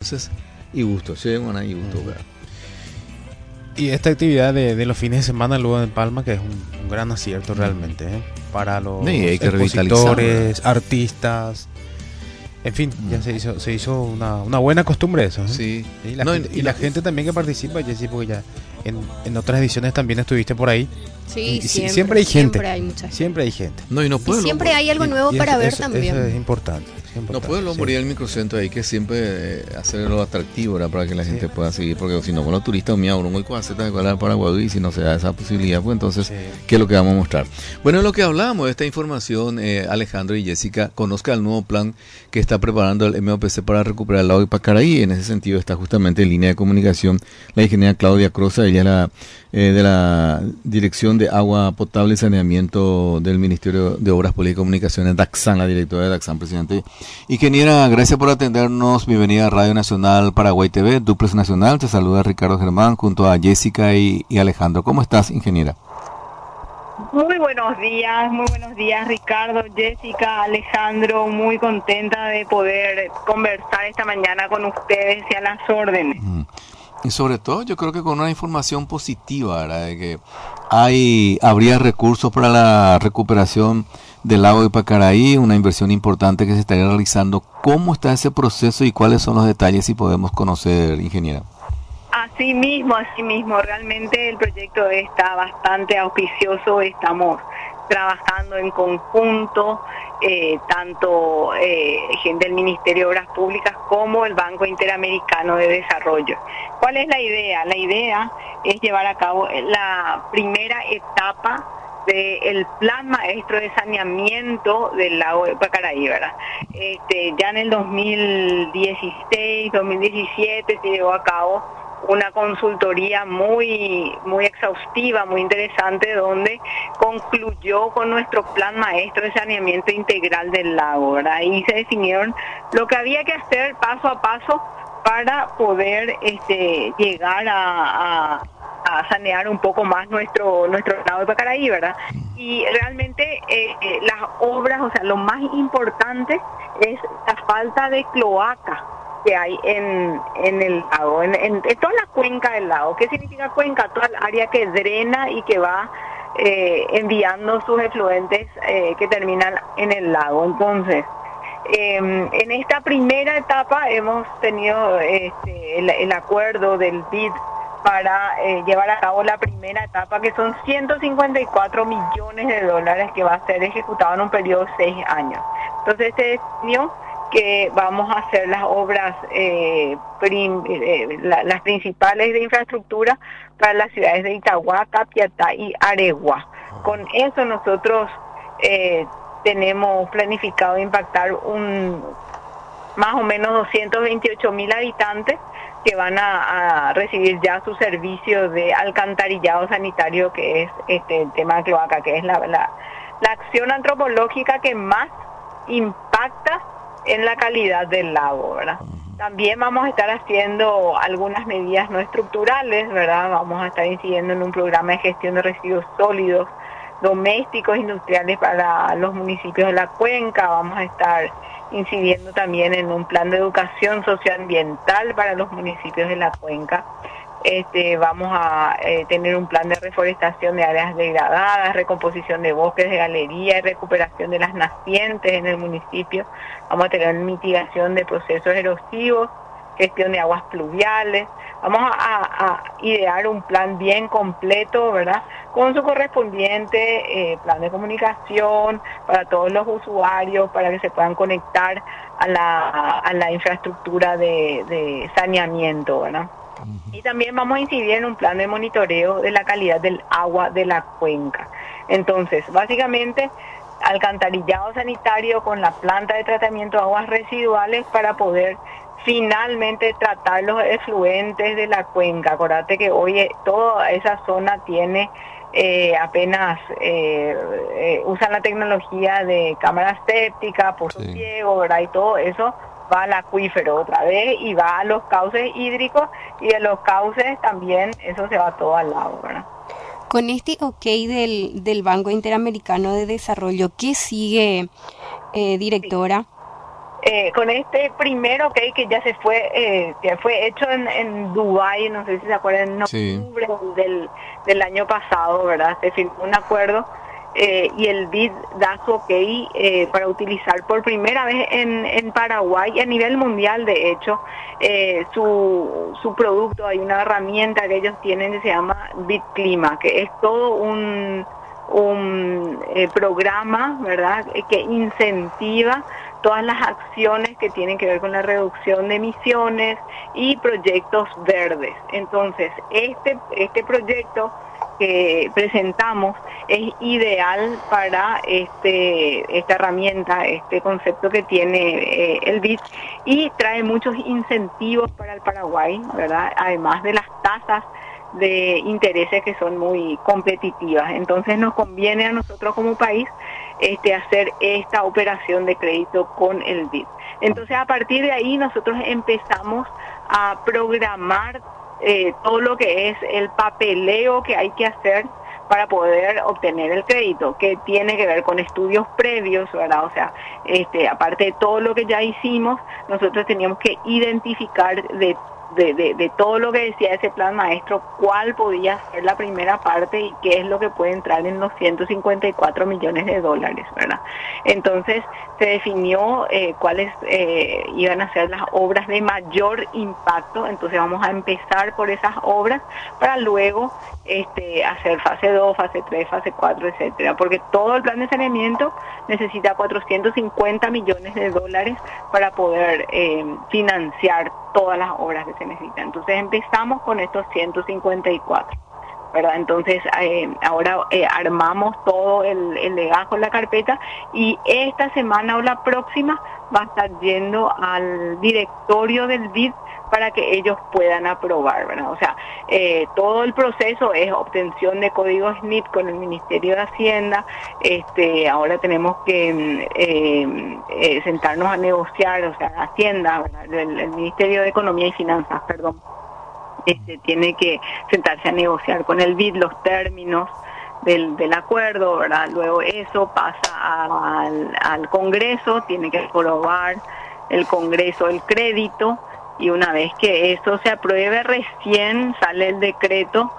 Entonces, y gusto, y gusto, ¿verdad? Y esta actividad de los fines de semana luego en Palma, que es un gran acierto realmente, ¿eh? Para los expositores, artistas, en fin, ya se hizo una buena costumbre eso, ¿eh? Sí. Y la gente también que participa, Jessy, porque ya en otras ediciones también estuviste por ahí. Sí, siempre hay gente. Siempre hay mucha gente. Siempre hay gente. Y siempre hay algo nuevo para ver también. Eso es importante. No puede morir el microcentro ahí, que siempre hacerlo atractivo, ¿verdad? Para que la gente pueda seguir, porque si no, con los turistas, muy cuaceta de colar para Paraguay, si no se da esa posibilidad, pues entonces, ¿qué es lo que vamos a mostrar? Bueno, lo que hablábamos de esta información, Alejandro y Jessica, conozca el nuevo plan que está preparando el MOPC para recuperar el lago de Pacaraí. En ese sentido está justamente en línea de comunicación la ingeniera Claudia Croza, ella es de la Dirección de Agua Potable y Saneamiento del Ministerio de Obras Públicas y Comunicaciones, DACSAN, la directora de DACSAN, presidente. Ingeniera, gracias por atendernos. Bienvenida a Radio Nacional Paraguay TV, Duplex Nacional. Te saluda Ricardo Germán junto a Jessica y Alejandro. ¿Cómo estás, ingeniera? Muy buenos días Ricardo, Jessica, Alejandro. Muy contenta de poder conversar esta mañana con ustedes y a las órdenes. Y sobre todo yo creo que con una información positiva, ¿verdad? De que habría recursos para la recuperación del lago de Pacaraí, una inversión importante que se estaría realizando. ¿Cómo está ese proceso y cuáles son los detalles, si podemos conocer, ingeniera? Así mismo, realmente el proyecto está bastante auspicioso, estamos trabajando en conjunto, tanto gente del Ministerio de Obras Públicas como el Banco Interamericano de Desarrollo. ¿Cuál es la idea? La idea es llevar a cabo la primera etapa del plan maestro de saneamiento del lago de Pacaraí, ¿verdad? Ya en el 2016, 2017 se llevó a cabo una consultoría muy exhaustiva, muy interesante, donde concluyó con nuestro plan maestro de saneamiento integral del lago, ¿verdad? Ahí se definieron lo que había que hacer paso a paso para poder llegar a sanear un poco más nuestro lago de Pacaraí, ¿verdad? Y realmente las obras, o sea, lo más importante es la falta de cloaca que hay en el lago, en toda la cuenca del lago. ¿Qué significa cuenca? Toda el área que drena y que va enviando sus efluentes que terminan en el lago. Entonces, en esta primera etapa hemos tenido el acuerdo del BID para llevar a cabo la primera etapa, que son 154 millones de dólares que va a ser ejecutado en un periodo de 6 años. Entonces se definió que vamos a hacer las obras, las principales de infraestructura para las ciudades de Itagua, Capiatá y Aregua. Con eso nosotros tenemos planificado impactar más o menos 228,000 habitantes que van a recibir ya su servicio de alcantarillado sanitario, que es el tema de cloaca, que es la acción antropológica que más impacta en la calidad del lago, ¿verdad? También vamos a estar haciendo algunas medidas no estructurales, ¿verdad? Vamos a estar incidiendo en un programa de gestión de residuos sólidos domésticos industriales para los municipios de la cuenca. Vamos a estar incidiendo también en un plan de educación socioambiental para los municipios de la cuenca. Vamos a tener un plan de reforestación de áreas degradadas, recomposición de bosques de galería y recuperación de las nacientes en el municipio. Vamos a tener mitigación de procesos erosivos, gestión de aguas pluviales. Vamos a idear un plan bien completo, ¿verdad?, con su correspondiente plan de comunicación para todos los usuarios, para que se puedan conectar a la infraestructura de saneamiento, ¿verdad? Y también vamos a incidir en un plan de monitoreo de la calidad del agua de la cuenca. Entonces, básicamente, alcantarillado sanitario con la planta de tratamiento de aguas residuales para poder finalmente tratar los efluentes de la cuenca. Acordate que hoy toda esa zona tiene apenas usan la tecnología de cámara séptica, pozo ciego, ¿verdad? Y todo eso va al acuífero otra vez y va a los cauces hídricos, y de los cauces también eso se va todo al lago, ¿verdad? Con este ok del Banco Interamericano de Desarrollo, ¿qué sigue, directora? Con este primero que ya se fue, que fue hecho en Dubái, no sé si se acuerdan, en octubre del año pasado, ¿verdad? Se firmó un acuerdo y el BID da su ok para utilizar por primera vez en Paraguay y a nivel mundial, de hecho, su producto. Hay una herramienta que ellos tienen que se llama BID Clima, que es todo un programa, ¿verdad?, que incentiva todas las acciones que tienen que ver con la reducción de emisiones y proyectos verdes. Entonces, este proyecto que presentamos es ideal para esta herramienta, este concepto que tiene el BID, y trae muchos incentivos para el Paraguay, ¿verdad?, además de las tasas de intereses que son muy competitivas. Entonces nos conviene a nosotros como país hacer esta operación de crédito con el BID. Entonces a partir de ahí nosotros empezamos a programar todo lo que es el papeleo que hay que hacer para poder obtener el crédito, que tiene que ver con estudios previos, ¿verdad? O sea, aparte de todo lo que ya hicimos, nosotros teníamos que identificar de todo lo que decía ese plan maestro, cuál podía ser la primera parte y qué es lo que puede entrar en los 154 millones de dólares, ¿verdad? Entonces se definió cuáles iban a ser las obras de mayor impacto. Entonces vamos a empezar por esas obras para luego hacer fase 2, fase 3, fase 4, etcétera, porque todo el plan de saneamiento necesita 450 millones de dólares para poder financiar todas las obras que se necesitan. Entonces empezamos con estos 154, ¿verdad? Entonces ahora armamos todo el legajo, la carpeta, y esta semana o la próxima va a estar yendo al directorio del BID para que ellos puedan aprobar, ¿verdad? O sea, todo el proceso es obtención de código SNIP con el Ministerio de Hacienda. Ahora tenemos que sentarnos a negociar, o sea, Hacienda, ¿verdad? El Ministerio de Economía y Finanzas, perdón, tiene que sentarse a negociar con el BID los términos del acuerdo, ¿verdad? Luego eso pasa al Congreso, tiene que aprobar el Congreso el crédito, y una vez que eso se apruebe recién sale el decreto,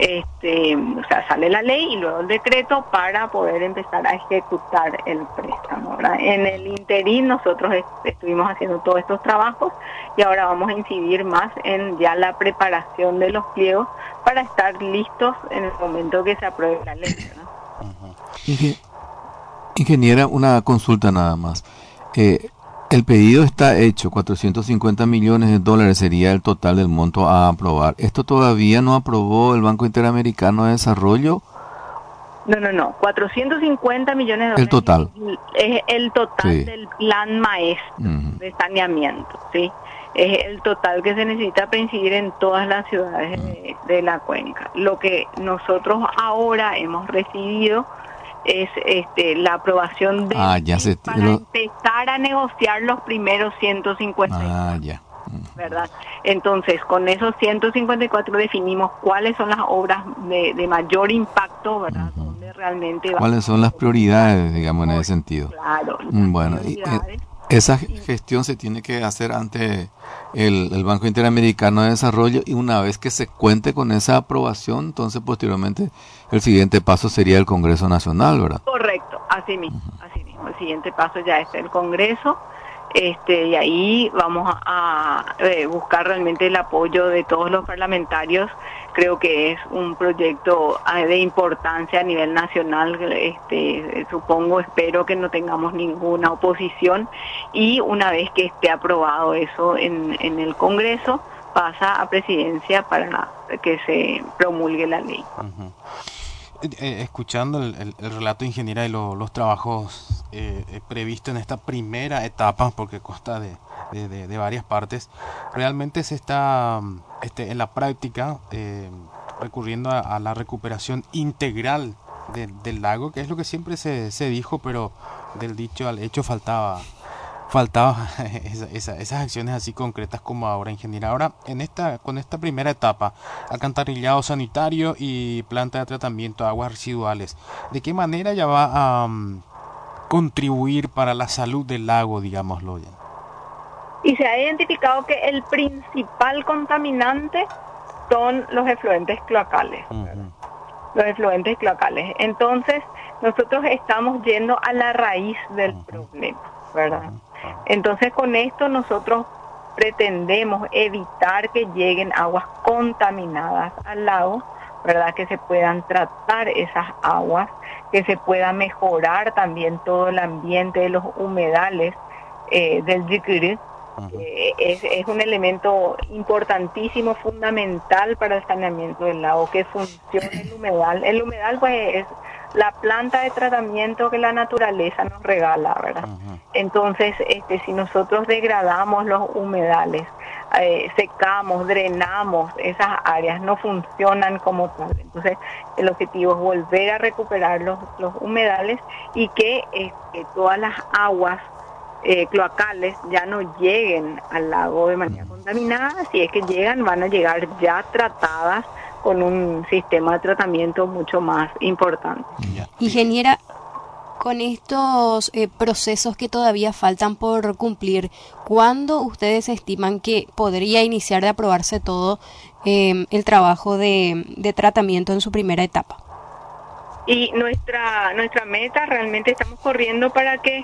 o sea, sale la ley y luego el decreto para poder empezar a ejecutar el préstamo, ¿verdad? En el interín nosotros estuvimos haciendo todos estos trabajos y ahora vamos a incidir más en ya la preparación de los pliegos para estar listos en el momento que se apruebe la ley, ¿verdad? Ingeniera, una consulta nada más. El pedido está hecho, 450 millones de dólares sería el total del monto a aprobar. ¿Esto todavía no aprobó el Banco Interamericano de Desarrollo? No, 450 millones de dólares. El total. Es el total, sí, del plan maestro de saneamiento, ¿sí? Es el total que se necesita para incidir en todas las ciudades de la cuenca. Lo que nosotros ahora hemos recibido es la aprobación de para empezar a negociar los primeros 150. ¿Verdad? Entonces, con esos 154 definimos cuáles son las obras de mayor impacto, ¿verdad? Donde realmente ¿cuáles son las prioridades, digamos, en ese sentido? Claro. Bueno, esa gestión se tiene que hacer ante el Banco Interamericano de Desarrollo, y una vez que se cuente con esa aprobación, entonces posteriormente el siguiente paso sería el Congreso Nacional, ¿verdad? Correcto, así mismo. El siguiente paso ya es el Congreso, y ahí vamos a buscar realmente el apoyo de todos los parlamentarios. Creo que es un proyecto de importancia a nivel nacional. Espero que no tengamos ninguna oposición, y una vez que esté aprobado eso en el Congreso, pasa a presidencia para que se promulgue la ley. Escuchando el relato, ingeniera, y los trabajos previstos en esta primera etapa, porque consta de varias partes, realmente se está en la práctica recurriendo a la recuperación integral del lago, que es lo que siempre se dijo, pero del dicho al hecho faltaba esas acciones así concretas como ahora, ingeniera. Ahora, con esta primera etapa, alcantarillado sanitario y planta de tratamiento de aguas residuales, ¿de qué manera ya va a contribuir para la salud del lago, digámoslo ya? Y se ha identificado que el principal contaminante son los efluentes cloacales. Los efluentes cloacales. Entonces, nosotros estamos yendo a la raíz del problema, ¿verdad? Entonces, con esto nosotros pretendemos evitar que lleguen aguas contaminadas al lago, ¿verdad? Que se puedan tratar esas aguas, que se pueda mejorar también todo el ambiente de los humedales del Yicurú. Es un elemento importantísimo, fundamental para el saneamiento del lago, que funcione el humedal. El humedal pues es la planta de tratamiento que la naturaleza nos regala, ¿verdad? Entonces, si nosotros degradamos los humedales, secamos, drenamos esas áreas, no funcionan como tal. Entonces, el objetivo es volver a recuperar los humedales y que todas las aguas cloacales ya no lleguen al lago de manera contaminada. Si es que llegan, van a llegar ya tratadas con un sistema de tratamiento mucho más importante. Ingeniera, con estos procesos que todavía faltan por cumplir, ¿cuándo ustedes estiman que podría iniciar de aprobarse todo el trabajo de tratamiento en su primera etapa? Y nuestra meta, realmente estamos corriendo para que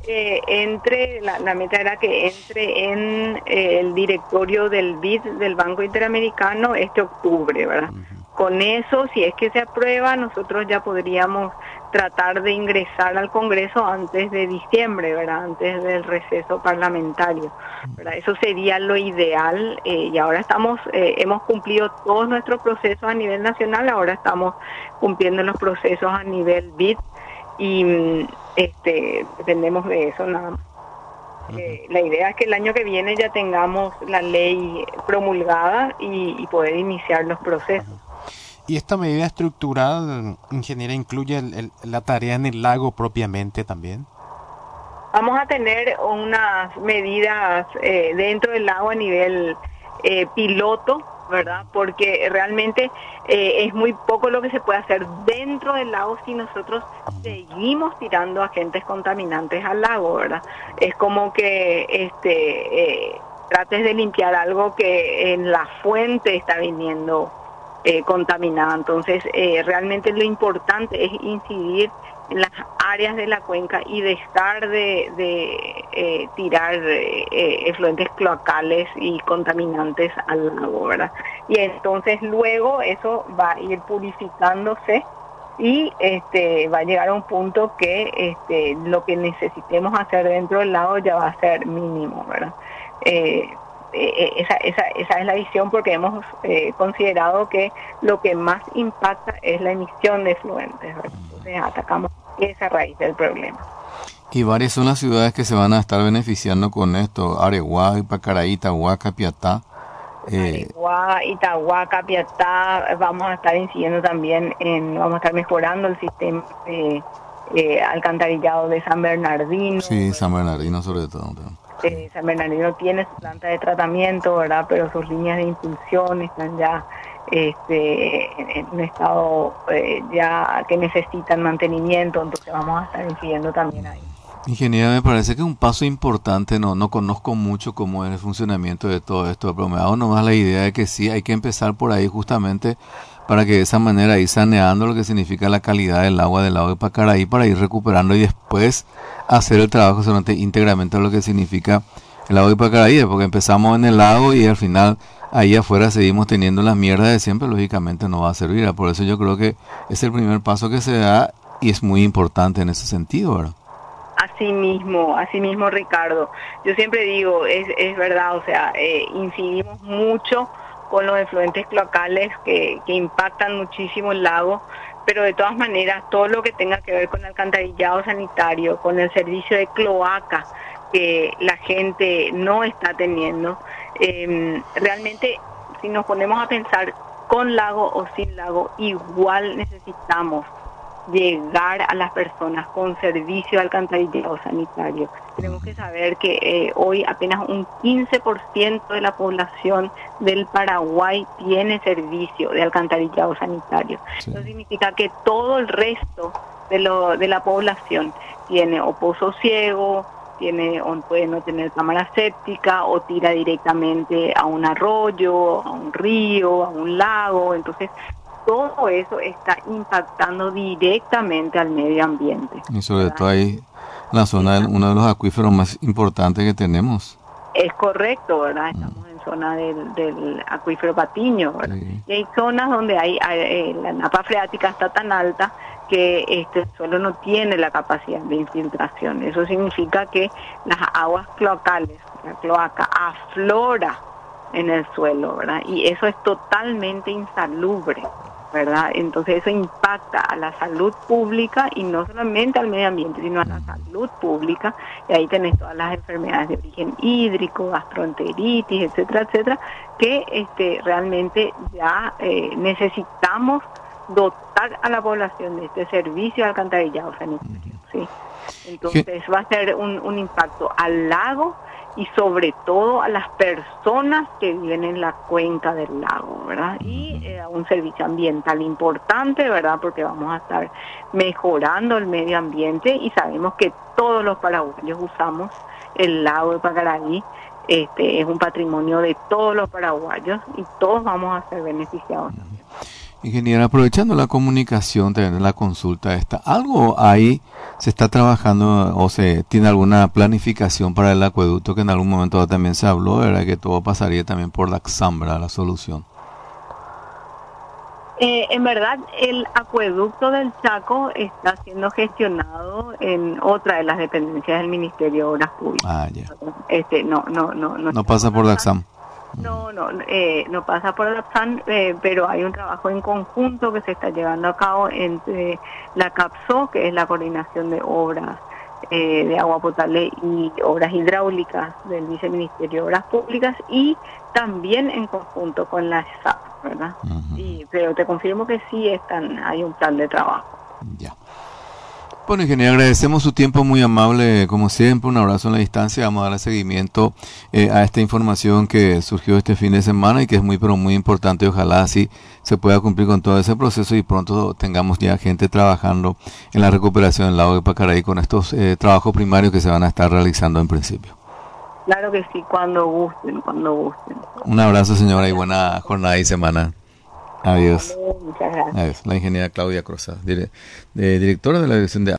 la meta era que entre en el directorio del BID, del Banco Interamericano, este octubre, ¿verdad? Con eso, si es que se aprueba, nosotros ya podríamos tratar de ingresar al Congreso antes de diciembre, ¿verdad? Antes del receso parlamentario, ¿verdad? Eso sería lo ideal, y ahora hemos cumplido todos nuestros procesos a nivel nacional, ahora estamos cumpliendo los procesos a nivel BID y dependemos de eso nada más. La idea es que el año que viene ya tengamos la ley promulgada y poder iniciar los procesos. ¿Y esta medida estructural, ingeniera, incluye la tarea en el lago propiamente también? Vamos a tener unas medidas dentro del lago a nivel piloto, ¿verdad? Porque realmente es muy poco lo que se puede hacer dentro del lago si nosotros seguimos tirando agentes contaminantes al lago, ¿verdad? Es como que trates de limpiar algo que en la fuente está viniendo contaminada. Entonces, realmente lo importante es incidir en las áreas de la cuenca y dejar de tirar efluentes cloacales y contaminantes al lago, ¿verdad? Y entonces luego eso va a ir purificándose y va a llegar a un punto que lo que necesitemos hacer dentro del lago ya va a ser mínimo, ¿verdad? Esa es la visión, porque hemos considerado que lo que más impacta es la emisión de efluentes, ¿verdad? Entonces atacamos esa raíz del problema. Y varias son las ciudades que se van a estar beneficiando con esto: Areguá, Ipacaraí, Itagua, Capiatá. Areguá, Itagua, Capiatá. Vamos a estar incidiendo también vamos a estar mejorando el sistema de alcantarillado de San Bernardino. Sí, San Bernardino sobre todo. San Bernardino tiene su planta de tratamiento, ¿verdad? Pero sus líneas de impulsión están ya en un estado ya que necesitan mantenimiento, entonces vamos a estar incidiendo también ahí. Ingeniera, me parece que un paso importante, no conozco mucho cómo es el funcionamiento de todo esto, pero me ha dado nomás la idea de que sí, hay que empezar por ahí justamente para que de esa manera ir saneando lo que significa la calidad del agua del lago de Ipacaraí, para ir recuperando y después hacer el trabajo solamente íntegramente lo que significa el lago de Ipacaraí, porque empezamos en el lago y al final ahí afuera seguimos teniendo las mierdas de siempre, lógicamente no va a servir. Por eso yo creo que es el primer paso que se da y es muy importante en ese sentido, ¿verdad? Así mismo, Ricardo. Yo siempre digo, es verdad, o sea, incidimos mucho con los efluentes cloacales que impactan muchísimo el lago, pero de todas maneras todo lo que tenga que ver con alcantarillado sanitario, con el servicio de cloaca que la gente no está teniendo, realmente si nos ponemos a pensar con lago o sin lago, igual necesitamos llegar a las personas con servicio de alcantarillado sanitario. Tenemos que saber que hoy apenas un 15% de la población del Paraguay tiene servicio de alcantarillado sanitario. Sí. Eso significa que todo el resto de la población tiene o pozo ciego, puede no tener cámara séptica o tira directamente a un arroyo, a un río, a un lago. Entonces, todo eso está impactando directamente al medio ambiente. Y sobre todo ahí, la zona, uno de los acuíferos más importantes que tenemos. Es correcto, ¿verdad? Estamos en zona del acuífero Patiño, ¿verdad? Sí. Y hay zonas donde la napa freática está tan alta que el suelo no tiene la capacidad de infiltración. Eso significa que las aguas cloacales, la cloaca, aflora en el suelo, ¿verdad? Y eso es totalmente insalubre, ¿verdad? Entonces eso impacta a la salud pública y no solamente al medio ambiente, sino a la salud pública. Y ahí tenés todas las enfermedades de origen hídrico, gastroenteritis, etcétera, etcétera, que realmente ya necesitamos dotar a la población de este servicio de alcantarillado sanitario, ¿sí? Entonces va a ser un impacto al lago y sobre todo a las personas que viven en la cuenca del lago, ¿verdad? Y un servicio ambiental importante, ¿verdad? Porque vamos a estar mejorando el medio ambiente y sabemos que todos los paraguayos usamos el lago de Pacaraí. Es un patrimonio de todos los paraguayos y todos vamos a ser beneficiados también. Ingeniera, aprovechando la comunicación, tener la consulta ¿algo ahí se está trabajando o se tiene alguna planificación para el acueducto que en algún momento también se habló, ¿verdad? Que todo pasaría también por la Xambra, la solución? En verdad, el acueducto del Chaco está siendo gestionado en otra de las dependencias del Ministerio de Obras Públicas. Ah, ya. No pasa por la Xambra. No pasa por la PSAN, pero hay un trabajo en conjunto que se está llevando a cabo entre la CAPSO, que es la coordinación de obras de agua potable y obras hidráulicas del Viceministerio de Obras Públicas, y también en conjunto con la SAP, ¿verdad? Pero te confirmo que sí hay un plan de trabajo. Ya. Bueno, ingeniero, agradecemos su tiempo, muy amable, como siempre, un abrazo en la distancia. Vamos a darle seguimiento a esta información que surgió este fin de semana y que es muy, pero muy importante. Ojalá así se pueda cumplir con todo ese proceso y pronto tengamos ya gente trabajando en la recuperación del lago de Pacaraí con estos trabajos primarios que se van a estar realizando en principio. Claro que sí, cuando gusten. Un abrazo, señora, y buena jornada y semana. Adiós. Muchas gracias. Adiós. La ingeniera Claudia Crozat, directora de la Dirección de